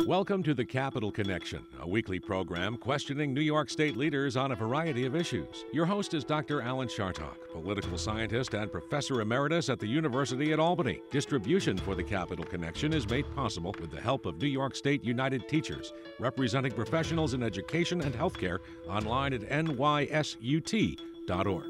Welcome to the Capital Connection, a weekly program questioning New York State leaders on a variety of issues. Your host is Dr. Alan Chartock, political scientist and professor emeritus at the University at Albany. Distribution for the Capital Connection is made possible with the help of New York State United Teachers, representing professionals in education and healthcare, online at nysut.org.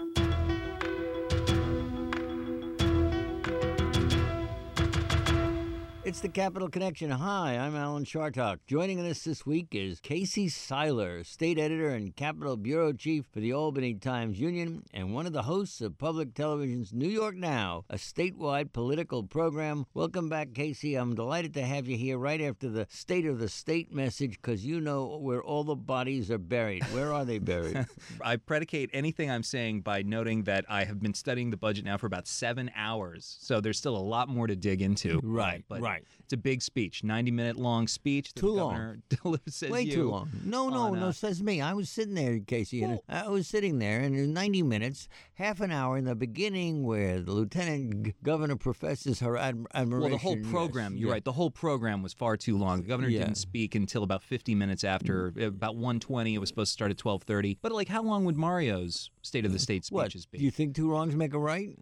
It's the Capital Connection. Hi, I'm Alan Chartock. Joining us this week is Casey Seiler, state editor and Capitol bureau chief for the Albany Times-Union and one of the hosts of public television's New York Now, a statewide political program. Welcome back, Casey. I'm delighted to have you here right after the State of the State message, because you know where all the bodies are buried. Where are they buried? I predicate anything I'm saying by noting that I have been studying the budget now for about 7 hours, so there's still a lot more to dig into. Right. It's a big speech, 90-minute long speech. Too long. Way too long. No, says me. I was sitting there, Casey, and I was sitting there, and in 90 minutes, half an hour in the beginning where the lieutenant governor professes her admiration. Well, the whole program, you're right, the whole program was far too long. The governor didn't speak until about 50 minutes after, about 1:20. It was supposed to start at 12:30. But, how long would Mario's State of the State speeches be? Do you think two wrongs make a right?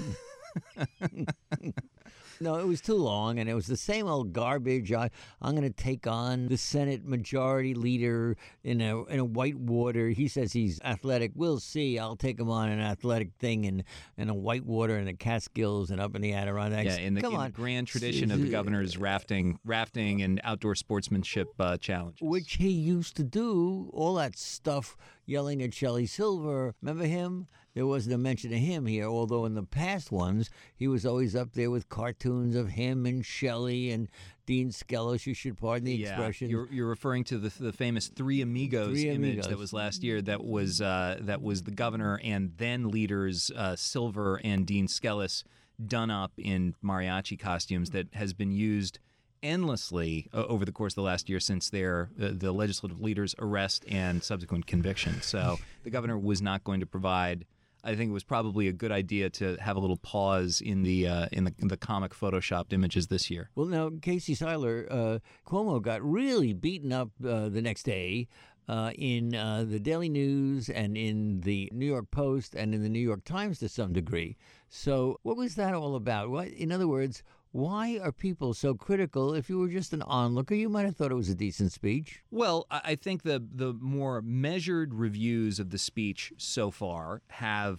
No, it was too long, and it was the same old garbage. I'm going to take on the Senate Majority Leader in a whitewater. He says he's athletic. We'll see. I'll take him on an athletic thing in a whitewater in the Catskills and up in the Adirondacks. Yeah, in the grand tradition of the governor's rafting and outdoor sportsmanship challenges. Which he used to do, all that stuff, yelling at Shelley Silver. Remember him? There wasn't a mention of him here, although in the past ones, he was always up there with cartoons of him and Shelley and Dean Skelos, you should pardon the expression. You're referring to the famous Three Amigos image that was last year. That was the governor and then leaders Silver and Dean Skelos done up in mariachi costumes that has been used endlessly over the course of the last year since the legislative leader's arrest and subsequent conviction. So the governor was not going to provide. I think it was probably a good idea to have a little pause in the comic photoshopped images this year. Well, now, Casey Seiler, Cuomo got really beaten up the next day in the Daily News and in the New York Post and in the New York Times to some degree. So what was that all about? In other words, why are people so critical? If you were just an onlooker, you might have thought it was a decent speech. Well, I think the more measured reviews of the speech so far have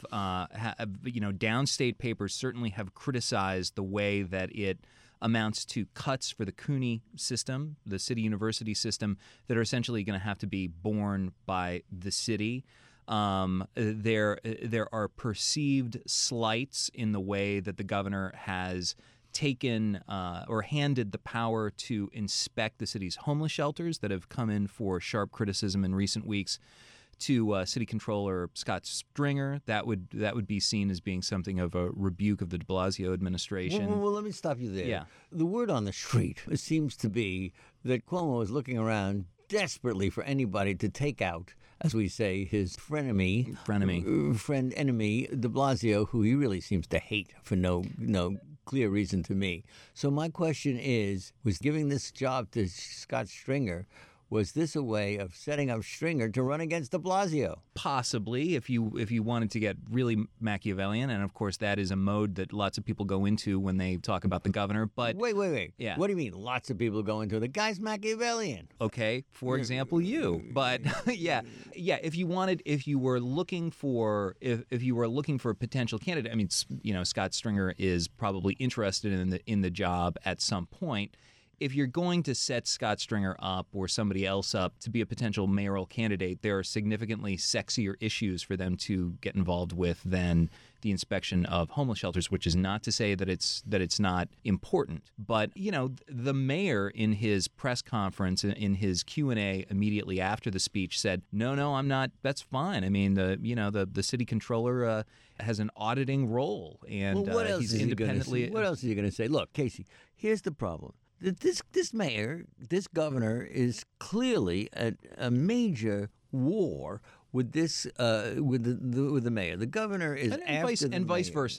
downstate papers certainly have criticized the way that it amounts to cuts for the CUNY system, the city university system, that are essentially going to have to be borne by the city. There are perceived slights in the way that the governor has taken or handed the power to inspect the city's homeless shelters that have come in for sharp criticism in recent weeks to City Controller Scott Stringer. That would be seen as being something of a rebuke of the de Blasio administration. Well, let me stop you there. Yeah. The word on the street seems to be that Cuomo is looking around desperately for anybody to take out, as we say, his enemy, de Blasio, who he really seems to hate for no clear reason to me. So my question was giving this job to Scott Stringer, was this a way of setting up Stringer to run against de Blasio? Possibly, if you wanted to get really Machiavellian, and of course that is a mode that lots of people go into when they talk about the governor. But wait. Yeah. What do you mean lots of people go into it? The guy's Machiavellian. Okay, for example, you. But yeah. If you were looking for a potential candidate, I mean, Scott Stringer is probably interested in the job at some point. If you're going to set Scott Stringer up or somebody else up to be a potential mayoral candidate, there are significantly sexier issues for them to get involved with than the inspection of homeless shelters, which is not to say that it's not important. But, the mayor in his press conference, in his Q&A immediately after the speech said, no, I'm not. That's fine. I mean, the city controller has an auditing role, and he's independently. What else is he going to say? Look, Casey, here's the problem. This mayor, this governor, is clearly at a major war with the mayor. The governor is vice versa.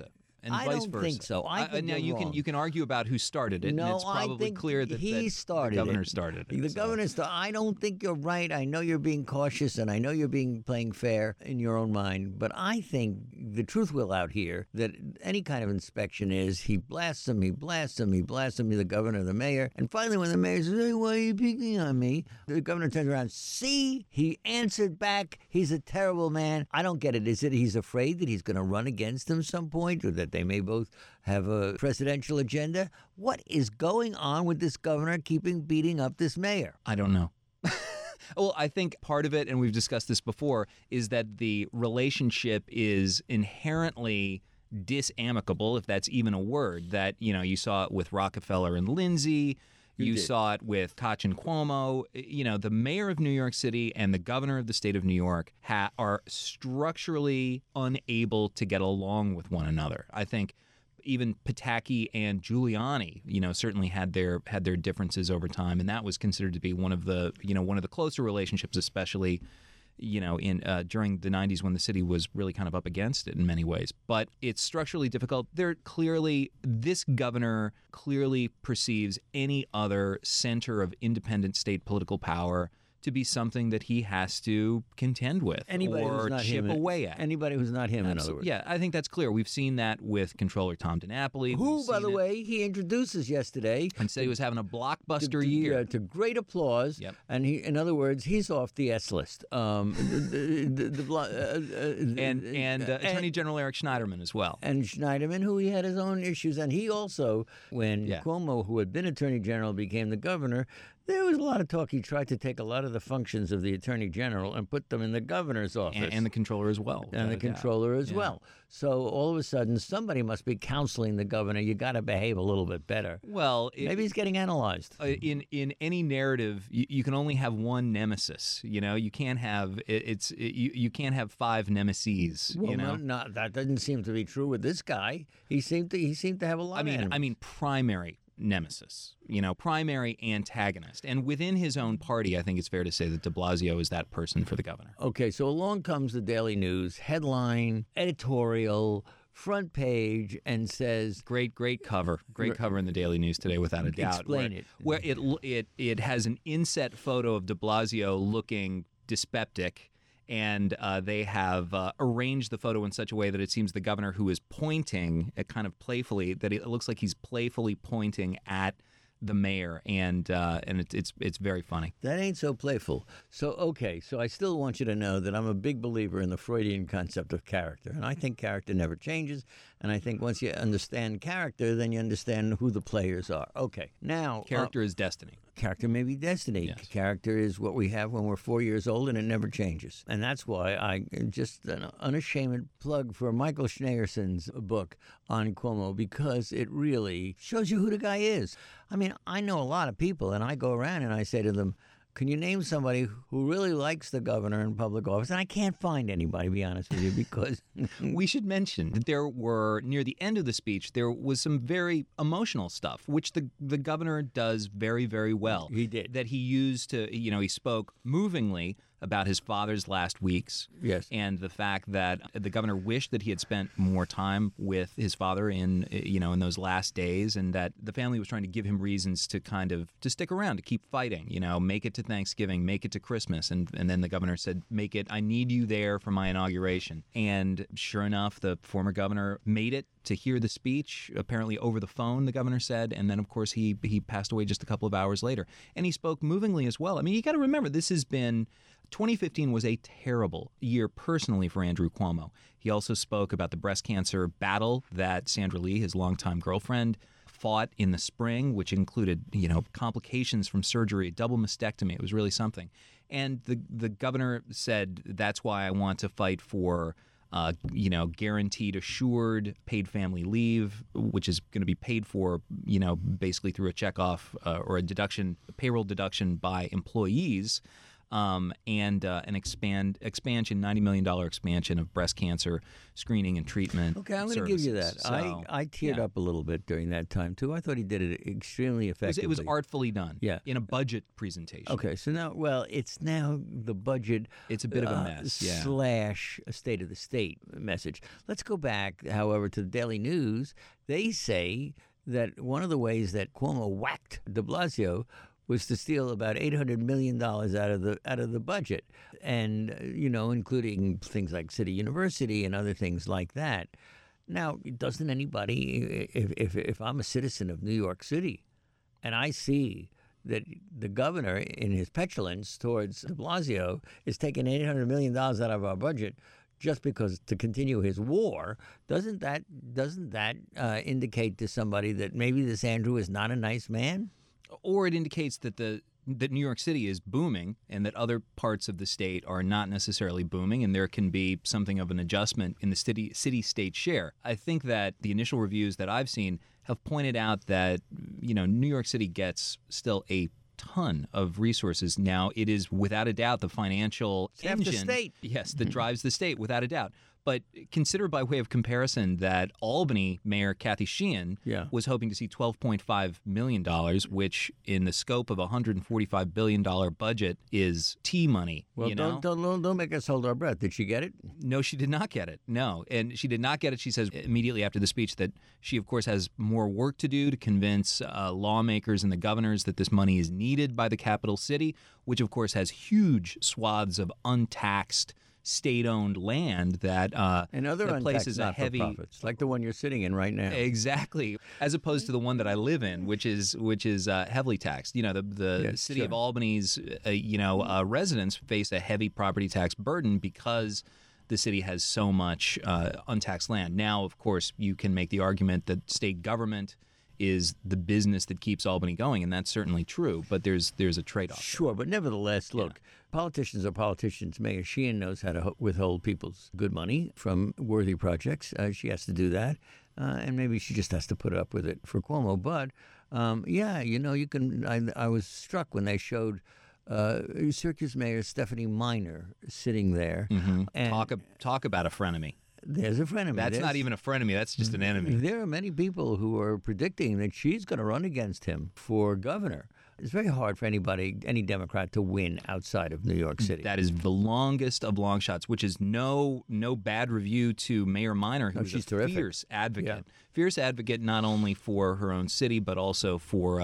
and I vice don't versa. think so. I think now you're wrong. you can argue about who started it, No, and it's I probably think clear that he started the governor it. started it. The governor started. I don't think you're right. I know you're being cautious, and I know you're playing fair in your own mind. But I think the truth will out here that any kind of inspection is he blasts him, the governor, the mayor, and finally when the mayor says, "Hey, why are you picking on me?" the governor turns around. See, he answered back. He's a terrible man. I don't get it. Is it he's afraid that he's going to run against him some point, or that they may both have a presidential agenda? What is going on with this governor beating up this mayor? I don't know. Well, I think part of it, and we've discussed this before, is that the relationship is inherently disamicable, if that's even a word. That, you saw it with Rockefeller and Lindsay. You saw it with Koch and Cuomo. The mayor of New York City and the governor of the state of New York are structurally unable to get along with one another. I think even Pataki and Giuliani, certainly had their differences over time, and that was considered to be one of the closer relationships, especially in during the 90s when the city was really kind of up against it in many ways. But it's structurally difficult. This governor clearly perceives any other center of independent state political power to be something that he has to contend with or chip away at. Anybody who's not him, in other words. Yeah, I think that's clear. We've seen that with Comptroller Tom DiNapoli. Who, by the way, he introduces yesterday. And said he was having a blockbuster year. To great applause. Yep. And in other words, he's off the S list. And Attorney General Eric Schneiderman as well. And Schneiderman, who he had his own issues. And he also, when Cuomo, who had been Attorney General, became the governor, there was a lot of talk. He tried to take a lot of the functions of the Attorney General and put them in the governor's office. And the controller as well. And the controller as well. So all of a sudden, somebody must be counseling the governor. You got to behave a little bit better. Well, maybe he's getting analyzed. In any narrative, you can only have one nemesis. You can't have you can't have five nemeses. Well, no, that doesn't seem to be true with this guy. He seemed to have a lot of enemies. I mean, primary nemesis, primary antagonist. And within his own party, I think it's fair to say that de Blasio is that person for the governor. Okay, so along comes the Daily News, headline, editorial, front page, and says... Great cover. Great cover in the Daily News today, without a doubt. Explain it. Where it has an inset photo of de Blasio looking dyspeptic, and they have arranged the photo in such a way that it seems the governor, who is pointing kind of playfully, that it looks like he's playfully pointing at the mayor, and it's very funny. That ain't so playful. So I still want you to know that I'm a big believer in the Freudian concept of character, and I think character never changes. And I think once you understand character, then you understand who the players are. Okay, now character is destiny. Character may be destiny. Yes. Character is what we have when we're 4 years old, and it never changes. And that's why I just an unashamed plug for Michael Schneerson's book on Cuomo, because it really shows you who the guy is. I mean, I know a lot of people, and I go around and I say to them, can you name somebody who really likes the governor in public office? And I can't find anybody, to be honest with you, because... We should mention that there were, near the end of the speech, there was some very emotional stuff, which the governor does very, very well. He did. That he used to, he spoke movingly about his father's last weeks. Yes. And the fact that the governor wished that he had spent more time with his father in those last days, and that the family was trying to give him reasons to to stick around, to keep fighting, make it to Thanksgiving, make it to Christmas. And then the governor said, make it, I need you there for my inauguration. And sure enough, the former governor made it to hear the speech, apparently over the phone, the governor said, and then, of course, he passed away just a couple of hours later. And he spoke movingly as well. I mean, you got to remember, 2015 was a terrible year personally for Andrew Cuomo. He also spoke about the breast cancer battle that Sandra Lee, his longtime girlfriend, fought in the spring, which included, complications from surgery, a double mastectomy. It was really something. And the governor said, that's why I want to fight for guaranteed, assured, paid family leave, which is going to be paid for, basically through a checkoff or a payroll deduction by employees. and an expansion, $90 million expansion of breast cancer screening and treatment. Okay, I'm going to give you that. So, I teared up a little bit during that time, too. I thought he did it extremely effectively. It was artfully done in a budget presentation. Okay, so now, it's now the budget. It's a bit of a mess, slash a state of the state message. Let's go back, however, to the Daily News. They say that one of the ways that Cuomo whacked de Blasio was to steal about $800 million out of the budget, and including things like City University and other things like that. Now, doesn't anybody, if I'm a citizen of New York City, and I see that the governor, in his petulance towards de Blasio, is taking $800 million out of our budget just because to continue his war, doesn't that indicate to somebody that maybe this Andrew is not a nice man? Or it indicates that that New York City is booming and that other parts of the state are not necessarily booming, and there can be something of an adjustment in the city-state share. I think that the initial reviews that I've seen have pointed out that New York City gets still a ton of resources. Now, it is without a doubt the financial engine, the state. Yes, that drives the state without a doubt. But consider by way of comparison that Albany Mayor Kathy Sheehan was hoping to see $12.5 million, which in the scope of a $145 billion budget is tea money. Well, don't make us hold our breath. Did she get it? No, she did not get it. No. And she did not get it. She says immediately after the speech that she, of course, has more work to do to convince lawmakers and the governors that this money is needed by the capital city, which, of course, has huge swaths of untaxed state-owned land that and other that places a heavy not-for-profits, like the one you're sitting in right now. Exactly, as opposed to the one that I live in, which is heavily taxed. The city of Albany's residents face a heavy property tax burden because the city has so much untaxed land. Now, of course, you can make the argument that state government is the business that keeps Albany going, and that's certainly true, but there's a trade-off. Sure, but nevertheless, look, politicians are politicians. Mayor Sheehan knows how to withhold people's good money from worthy projects. She has to do that, and maybe she just has to put up with it for Cuomo. But, you can. I was struck when they showed Syracuse Mayor Stephanie Miner sitting there. Mm-hmm. And talk about a frenemy. There's a frenemy. That's not even a frenemy. That's just an enemy. There are many people who are predicting that she's going to run against him for governor. It's very hard for any Democrat to win outside of New York City. That is the longest of long shots, which is no bad review to Mayor Miner, who's she's a terrific. Fierce advocate. Yeah. Fierce advocate not only for her own city, but also for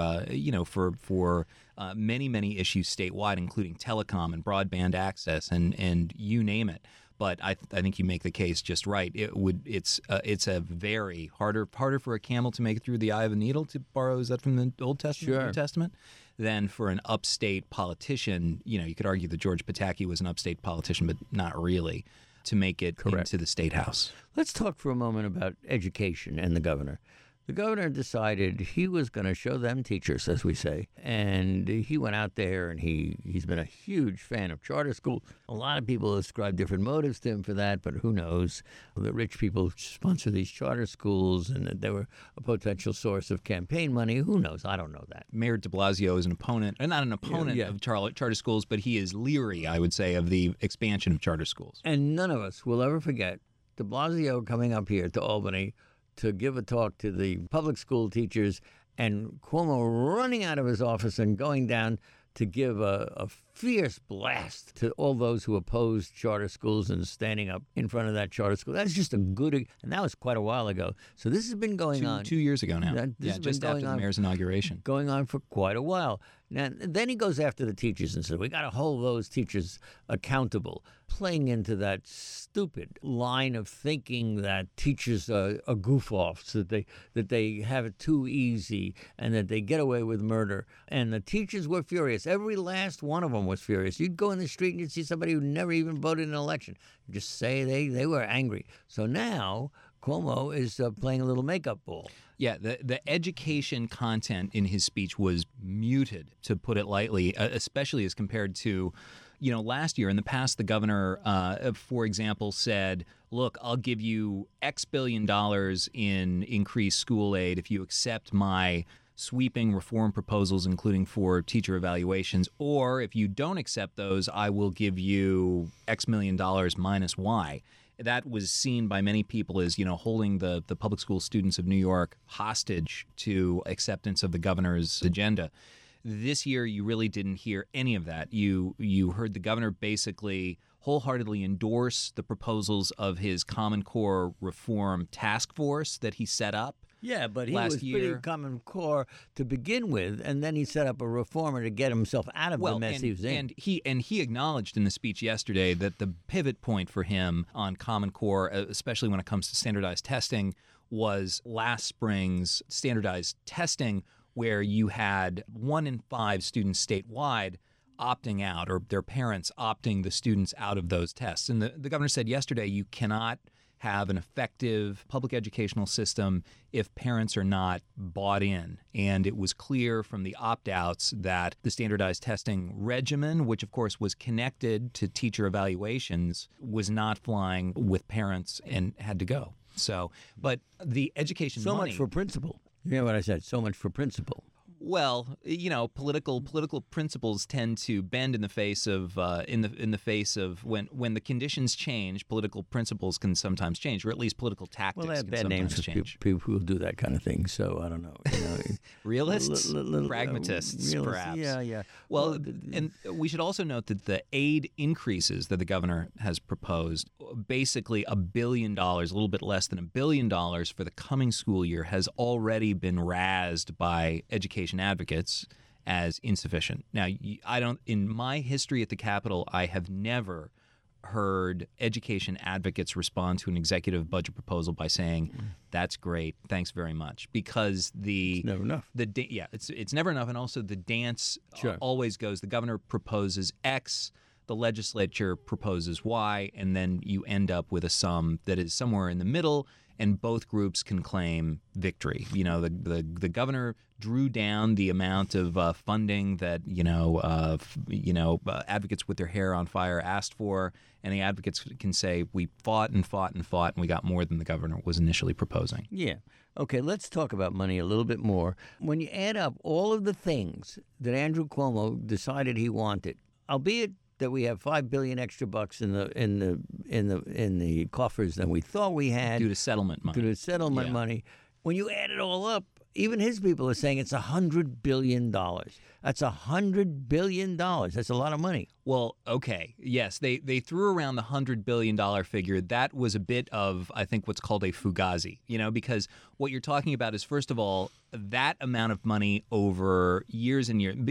many issues statewide, including telecom and broadband access and you name it. But I think you make the case just right. It's a very harder for a camel to make it through the eye of a needle, to borrow, is that from the Old Testament? Sure. New Testament? Than for an upstate politician. You could argue that George Pataki was an upstate politician, but not really, to make it into the State House. Let's talk for a moment about education and the governor. The governor decided he was going to show them teachers, as we say, and he went out there and he's been a huge fan of charter schools. A lot of people ascribe different motives to him for that, but who knows? The rich people sponsor these charter schools, and that they were a potential source of campaign money. Who knows? I don't know that. Mayor de Blasio is an opponent, not an opponent of charter schools, but he is leery, I would say, of the expansion of charter schools. And none of us will ever forget de Blasio coming up here to Albany to give a talk to the public school teachers, and Cuomo running out of his office and going down to give a fierce blast to all those who opposed charter schools and standing up in front of that charter school. That's just and that was quite a while ago. So this has been going on. 2 years ago now. Just after the mayor's inauguration. Going on for quite a while. Now, then he goes after the teachers and says, we got to hold those teachers accountable, playing into that stupid line of thinking that teachers are goof-offs, that they have it too easy, and that they get away with murder. And the teachers were furious. Every last one of them was furious. You'd go in the street and you'd see somebody who never even voted in an election. You'd just say they were angry. So now Cuomo is playing a little makeup ball. Yeah, the education content in his speech was muted, to put it lightly, especially as compared to, last year. In the past, the governor, for example, said, look, I'll give you X billion dollars in increased school aid if you accept my sweeping reform proposals, including for teacher evaluations, or if you don't accept those, I will give you X million dollars minus Y. That was seen by many people as, holding the public school students of New York hostage to acceptance of the governor's agenda. This year, you really didn't hear any of that. You heard the governor basically wholeheartedly endorse the proposals of his Common Core reform task force that he set up. Yeah, but he last was year. pretty Common Core to begin with, and then he set up a reformer to get himself out of the mess he was in. And he acknowledged in the speech yesterday that the pivot point for him on Common Core, especially when it comes to standardized testing, was last spring's standardized testing, where you had 1 in 5 students statewide opting out, or their parents opting the students out of those tests. And the governor said yesterday, you cannot have an effective public educational system if parents are not bought in. And it was clear from the opt-outs that the standardized testing regimen, which of course was connected to teacher evaluations, was not flying with parents and had to go. So, but the education So money, much for principle. You know what I said? So much for principle. well, political principles tend to bend in the face of in the face of when the conditions change. Political principles can sometimes change, or at least political tactics Well, they have can bad names sometimes for change. people who will do that kind of thing. So I don't know. Realists, pragmatists, realists, perhaps. Yeah. Well, and we should also note that the aid increases that the governor has proposed, basically $1 billion, a little bit less than $1 billion for the coming school year, has already been razzed by education advocates as insufficient. Now, in my history at the Capitol, I have never heard education advocates respond to an executive budget proposal by saying, "That's great, thanks very much," because It's never enough. It's never enough, and also the dance Sure. always goes. The governor proposes X, the legislature proposes Y, and then you end up with a sum that is somewhere in the middle, and both groups can claim victory. The governor drew down the amount of funding that advocates with their hair on fire asked for, and the advocates can say we fought and fought and fought, and we got more than the governor was initially proposing. Yeah. Okay, let's talk about money a little bit more. When you add up all of the things that Andrew Cuomo decided he wanted, albeit that we have $5 billion extra bucks in the coffers than we thought we had Due to settlement money. due to settlement Yeah. money. When you add it all up, even his people are saying it's $100 billion. That's $100 billion. That's a lot of money. Well, okay. Yes, they threw around the $100 billion figure. That was a bit of, I think, what's called a fugazi, because what you're talking about is, first of all, that amount of money over years and years,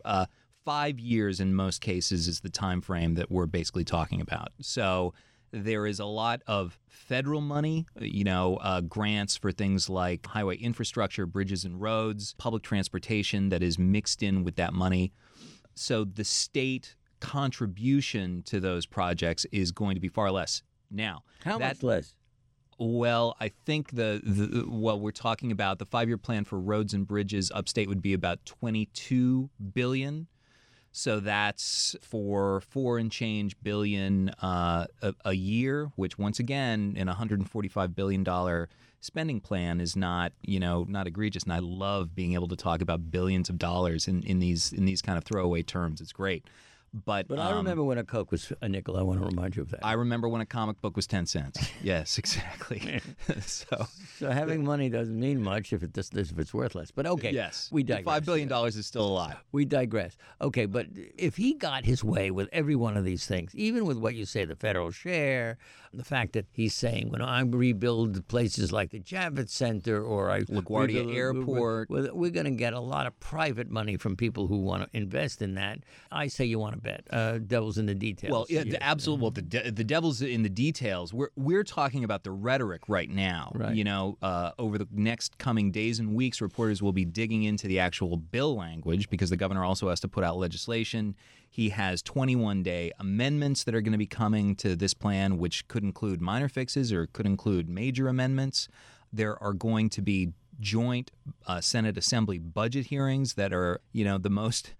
5 years in most cases is the time frame that we're basically talking about. So there is a lot of federal money, grants for things like highway infrastructure, bridges and roads, public transportation that is mixed in with that money. So the state contribution to those projects is going to be far less. Now, How much less? Well, I think we're talking about the 5-year plan for roads and bridges upstate would be about $22 billion. So that's for $4 and change billion a year, which once again, in a $145 billion spending plan is not egregious. And I love being able to talk about billions of dollars in these kind of throwaway terms. It's great. But I remember when a Coke was a nickel. I want to remind you of that. I remember when a comic book was 10 cents. Yes, exactly. So having money doesn't mean much if it's worthless. But okay, yes, we digress. $5 billion is still a lot. We digress. Okay, but if he got his way with every one of these things, even with what you say, the federal share, the fact that he's saying, when I rebuild places like the Javits Center or I LaGuardia rebuild- Airport. we're going to get a lot of private money from people who want to invest in that. I say you want to bet. Devil's in the details. Well, yeah, absolutely. Well, the devil's in the details. We're talking about the rhetoric right now. Right. Over the next coming days and weeks, reporters will be digging into the actual bill language because the governor also has to put out legislation. He has 21-day amendments that are going to be coming to this plan, which could include minor fixes or could include major amendments. There are going to be joint Senate Assembly budget hearings that are, the most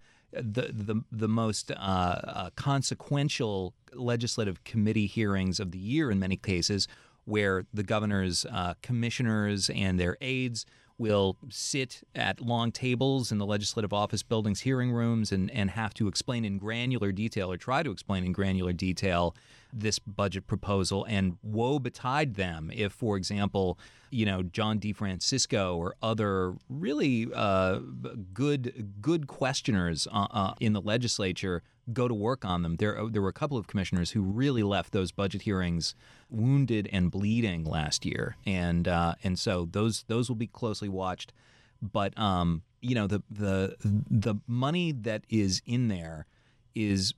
consequential legislative committee hearings of the year in many cases, where the governor's commissioners and their aides will sit at long tables in the legislative office buildings, hearing rooms, and have to explain in granular detail, or try to explain in granular detail, this budget proposal. And woe betide them if, for example, John DeFrancisco or other really good questioners in the legislature go to work on them. There were a couple of commissioners who really left those budget hearings wounded and bleeding last year, and so those will be closely watched. But the money that is in there is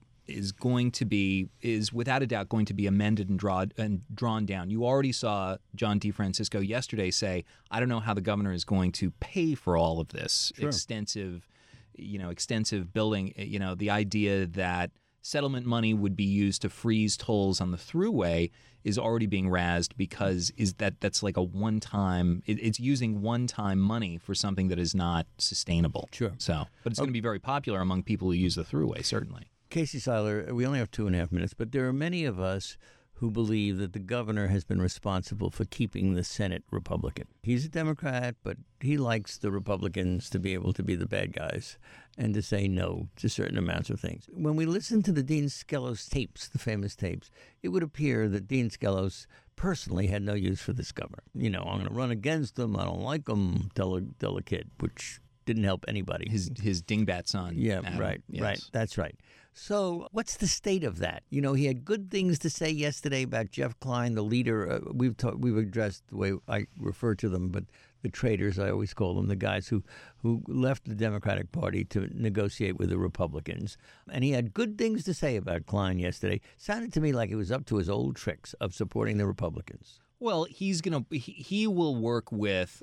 without a doubt going to be amended and drawn down. You already saw John DeFrancisco yesterday say, "I don't know how the governor is going to pay for all of this extensive building." The idea that settlement money would be used to freeze tolls on the thruway is already being razzed because that's like a one-time. It's using one-time money for something that is not sustainable. Sure. So, but it's going to be very popular among people who use the thruway, certainly. Casey Seiler, we only have 2.5 minutes, but there are many of us who believe that the governor has been responsible for keeping the Senate Republican. He's a Democrat, but he likes the Republicans to be able to be the bad guys and to say no to certain amounts of things. When we listen to the Dean Skelos tapes, the famous tapes, it would appear that Dean Skelos personally had no use for this governor. I'm going to run against him. I don't like him, tell a kid, which didn't help anybody. His dingbat son. Yeah, Adam. right, Yes. right. That's right. So what's the state of that? He had good things to say yesterday about Jeff Klein, the leader. We've addressed the way I refer to them, but the traitors, I always call them, the guys who left the Democratic Party to negotiate with the Republicans. And he had good things to say about Klein yesterday. Sounded to me like he was up to his old tricks of supporting the Republicans. Well, he will work with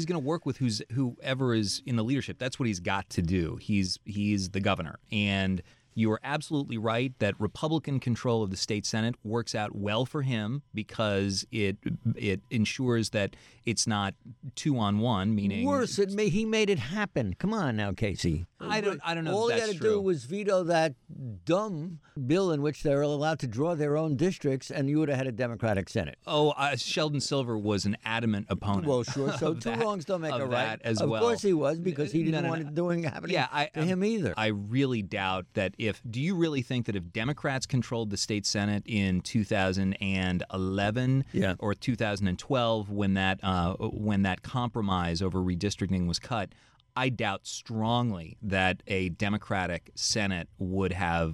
whoever is in the leadership. That's what he's got to do. He's the governor, and you are absolutely right that Republican control of the state Senate works out well for him because it ensures that it's not 2-on-1, meaning worse. He made it happen. Come on now, Casey. I don't know. All if he that's had to true. do was veto that dumb bill in which they're allowed to draw their own districts, and you would have had a Democratic Senate. Oh, Sheldon Silver was an adamant opponent. Well, sure. So two that, wrongs don't make a right. As of well. course he was, because he didn't want it happening to him either. I really doubt that do you really think that if Democrats controlled the state Senate in 2011 or 2012 when that compromise over redistricting was cut, I doubt strongly that a Democratic Senate would have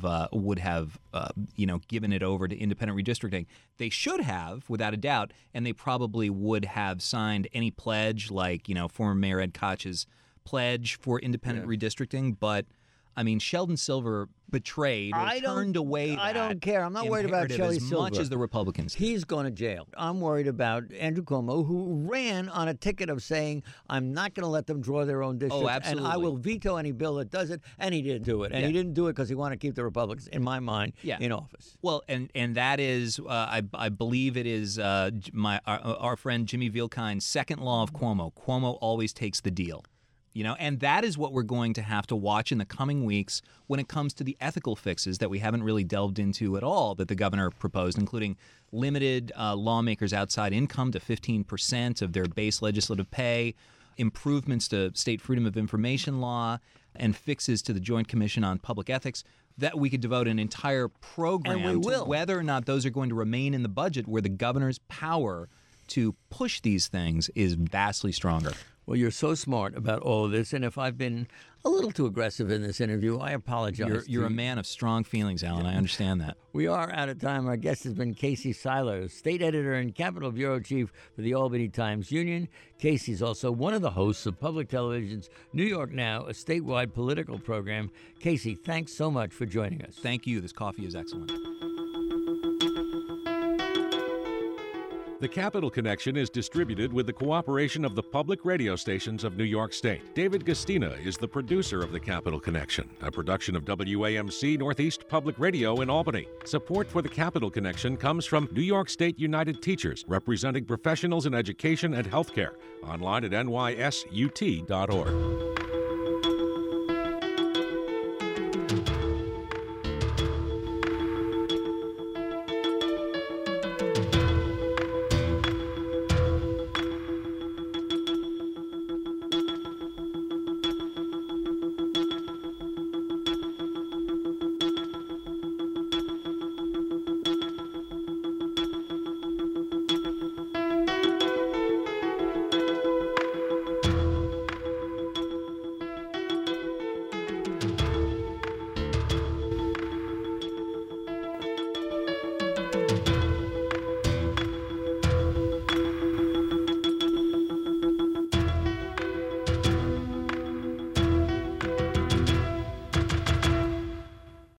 given it over to independent redistricting. They should have, without a doubt, and they probably would have signed any pledge, like former Mayor Ed Koch's pledge for independent redistricting. But I mean, Sheldon Silver betrayed or turned away that I don't care. I'm not worried about Sheldon Silver as much as the Republicans did. He's going to jail. I'm worried about Andrew Cuomo, who ran on a ticket of saying, I'm not going to let them draw their own districts, and I will veto any bill that does it, and he didn't do it. And he didn't do it because he wanted to keep the Republicans, in my mind, in office. Well, and that is, I believe it is our friend Jimmy Vielkind's second law of Cuomo. Cuomo always takes the deal. And that is what we're going to have to watch in the coming weeks when it comes to the ethical fixes that we haven't really delved into at all that the governor proposed, including limited lawmakers' outside income to 15% of their base legislative pay, improvements to state freedom of information law, and fixes to the Joint Commission on Public Ethics. That we could devote an entire program to whether or not those are going to remain in the budget, where the governor's power to push these things is vastly stronger. Well, you're so smart about all of this, and if I've been a little too aggressive in this interview, I apologize. You're a man of strong feelings, Alan. I understand that. We are out of time. Our guest has been Casey Seiler, state editor and Capitol Bureau Chief for the Albany Times-Union. Casey's also one of the hosts of Public Television's New York Now, a statewide political program. Casey, thanks so much for joining us. Thank you. This coffee is excellent. The Capital Connection is distributed with the cooperation of the public radio stations of New York State. David Gastina is the producer of The Capital Connection, a production of WAMC Northeast Public Radio in Albany. Support for The Capital Connection comes from New York State United Teachers, representing professionals in education and healthcare. Online at nysut.org.